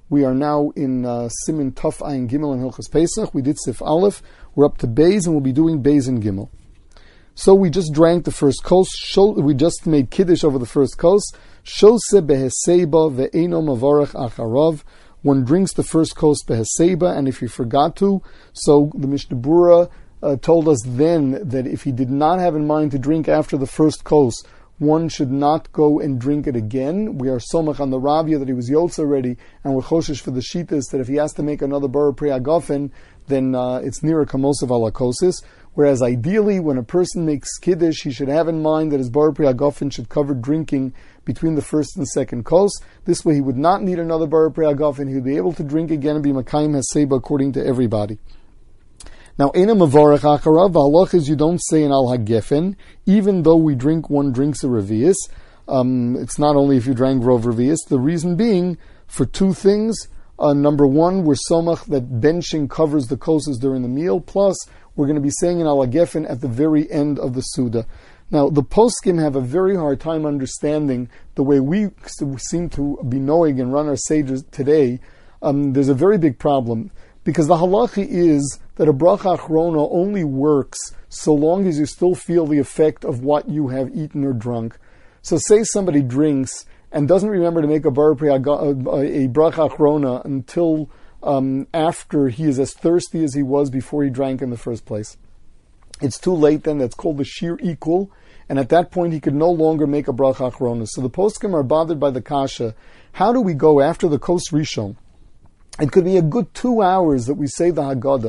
We are now in Siman Tuf Ayin Gimel and Hilchos Pesach. We did Sif Aleph. We're up to Beis, and we'll be doing Beis and Gimel. So we just drank the first kos. We just made Kiddush over the first kos. Shose beheseba ve'eno mavarech acharav. One drinks the first kos beheseba, and if he forgot to, so the Mishnah Berurah told us then that if he did not have in mind to drink after the first kos, one should not go and drink it again. We are somach on the Ravya that he was yotz already, and we're choshesh for the shitas that if he has to make another bar pri agafen, then it's near a kamosav alakosis. Whereas ideally, when a person makes kiddush, he should have in mind that his bar pri agafen should cover drinking between the first and second kos. This way, he would not need another bar pri agafen. He would be able to drink again and be makayim haseba according to everybody. Now, Eina Mavarech Acharav, the halach is you don't say an Al HaGefen, even though one drinks a Revius. It's not only if you drank Rov Revius. The reason being, for two things. Number one, we're somach that benching covers the kosas during the meal, plus we're going to be saying an Al HaGefen at the very end of the Suda. Now, the poskim have a very hard time understanding the way we seem to be knowing and run our sages today. There's a very big problem. Because the halachi is that a bracha achrona only works so long as you still feel the effect of what you have eaten or drunk. So say somebody drinks and doesn't remember to make a bracha achrona until after he is as thirsty as he was before he drank in the first place. It's too late then, that's called the shir equal, and at that point he could no longer make a bracha achrona. So the poskim are bothered by the kasha. How do we go after the kos rishon? It could be a good 2 hours that we say the Haggadah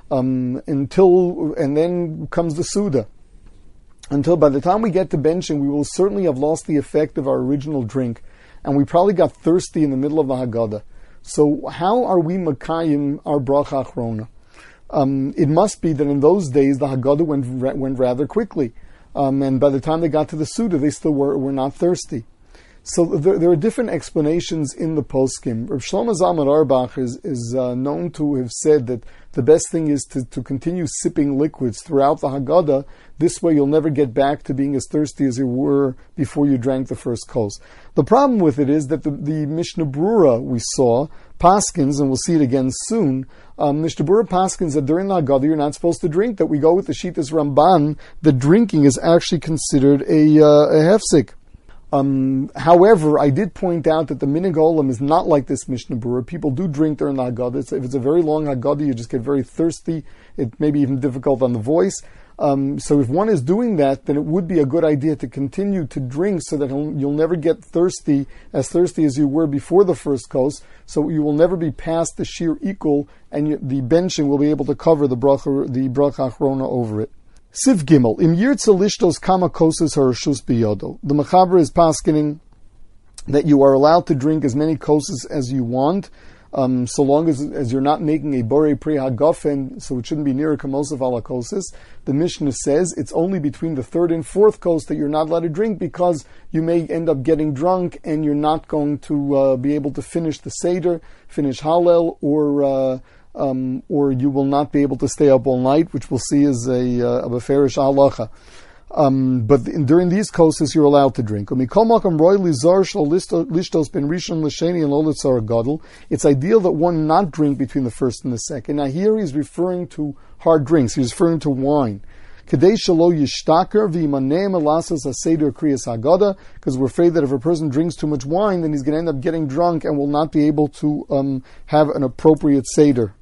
and then comes the Suda. Until by the time we get to benching, we will certainly have lost the effect of our original drink, and we probably got thirsty in the middle of the Haggadah. So how are we makayim our bracha achrona? It must be that in those days the Haggadah went rather quickly, and by the time they got to the Suda, they still were not thirsty. So there are different explanations in the poskim. Rav Shlomo Zalman Auerbach is known to have said that the best thing is to continue sipping liquids throughout the Haggadah. This way you'll never get back to being as thirsty as you were before you drank the first kos. The problem with it is that the Mishnah Berurah we saw, Paskins, and we'll see it again soon, Mishnah Berurah Paskins that during the Haggadah you're not supposed to drink, that we go with the Shitas Ramban, that drinking is actually considered a hefsek. However, I did point out that the Minig Olam is not like this Mishnah Berurah. People do drink during the Haggadah. If it's a very long Haggadah, you just get very thirsty. It may be even difficult on the voice. So if one is doing that, then it would be a good idea to continue to drink so that you'll never get thirsty as you were before the first kos. So you will never be past the shir equal, and the benching will be able to cover the bracha achrona over it. Siv Gimel, im yirtza lishtos kama kosas harashus biyodo. The Mechaber is paskening that you are allowed to drink as many kosas as you want, so long as you're not making a borei pri hagafen, so it shouldn't be near a kamosav ala kosas. The Mishnah says it's only between the third and fourth kos that you're not allowed to drink because you may end up getting drunk and you're not going to be able to finish the Seder, finish Hallel, or you will not be able to stay up all night, which we'll see is a beferish halacha. But during these kosas, you're allowed to drink. It's ideal that one not drink between the first and the second. Now here he's referring to hard drinks. He's referring to wine. Because we're afraid that if a person drinks too much wine, then he's going to end up getting drunk and will not be able to have an appropriate seder.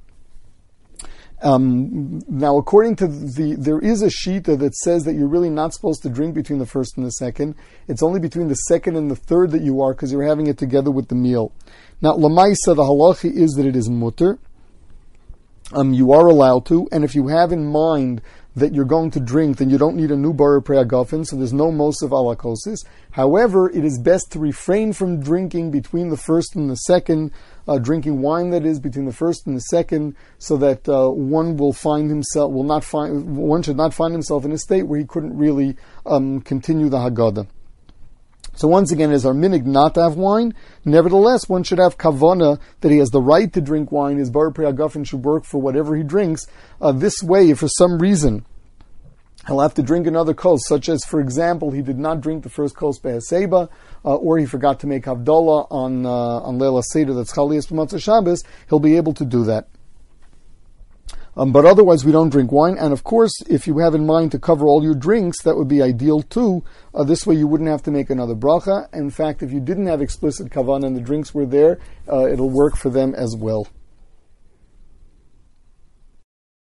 Now, according to there is a shita that says that you're really not supposed to drink between the first and the second. It's only between the second and the third that you are, because you're having it together with the meal. Now, lamaisa, the halacha is that it is mutter. You are allowed to, and if you have in mind that you're going to drink, then you don't need a new bar pri agafen, so there's no mosav alakosis. However, it is best to refrain from drinking between the first and the second, drinking wine that is between the first and the second, so that one should not find himself in a state where he couldn't really continue the Haggadah. So once again, as our minig not to have wine, nevertheless, one should have kavana that he has the right to drink wine. His bar pri agafen should work for whatever he drinks. This way, if for some reason he'll have to drink another kos, such as, for example, he did not drink the first kos be'aseba, or he forgot to make havdalah on Leila Seder, that's Chalias b'Matzah Shabbos. He'll be able to do that. But otherwise, we don't drink wine. And of course, if you have in mind to cover all your drinks, that would be ideal too. This way, you wouldn't have to make another bracha. In fact, if you didn't have explicit kavanah and the drinks were there, it'll work for them as well.